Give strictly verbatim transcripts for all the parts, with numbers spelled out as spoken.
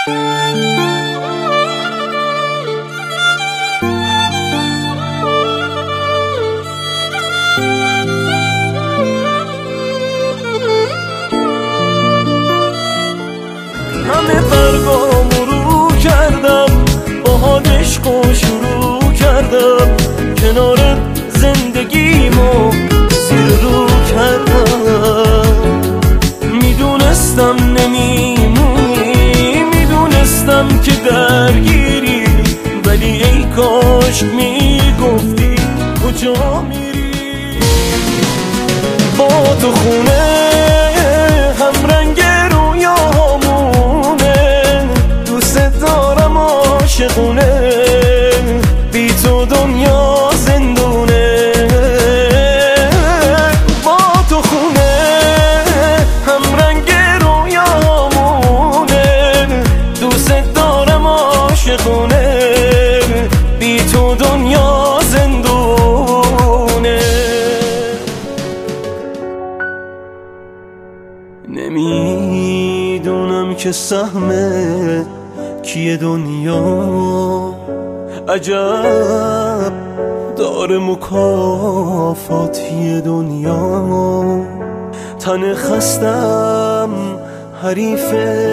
همه برگامو رو کردم، با حالش کو شروع کردم، کنار زندگیمو زیر رو کردم. میدونستم نمیمونی، میدونستم که درگیری، ولی ای کاش میگفتی کجا میری. با تو خونه همرنگ رویامونه، دوست دارم عاشقونه، بی تو دنیا زندونه. با تو خونه همرنگ رویامونه، دوست دارم عاشقونه، بی تو دنیا زندونه. نمیدونم که سهم کیه دنیا، عجب داره مکافاتی دنیا. تن خستم حریف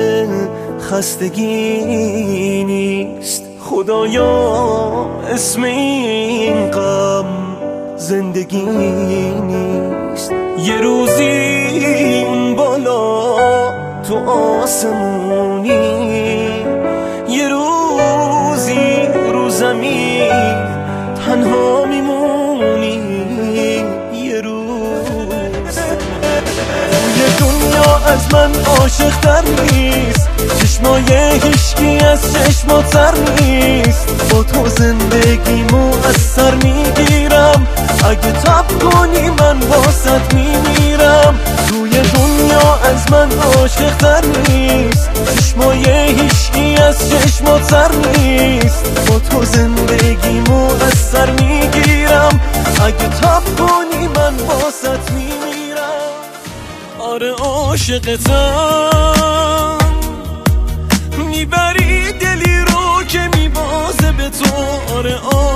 خستگی نیست، خدایا اسم این غم زندگی نیست. یه روزی اون بالا تو آسمونی، یه روزی رو زمین تنها میمونی. یه روز توی دنیا از من عاشق تر نیست، چشمای هیچکی از چشمات سر نیست. با تو زندگیمو از سر میگیرم، اگه تب کنی من واسط میمیرم. توی دنیا از من عاشق تر نیست، چشمای هیچکی از چشمات سر نیست. با تو زندگیمو از سر میگیرم، اگه تب کنی من واسط میمیرم. آره عاشقتم، میبری دلی رو که میبازه به تو. آره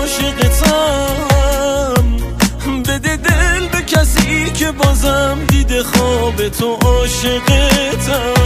عاشقتم، بده دل به کسی که بازم دیده خواب تو. عاشقتم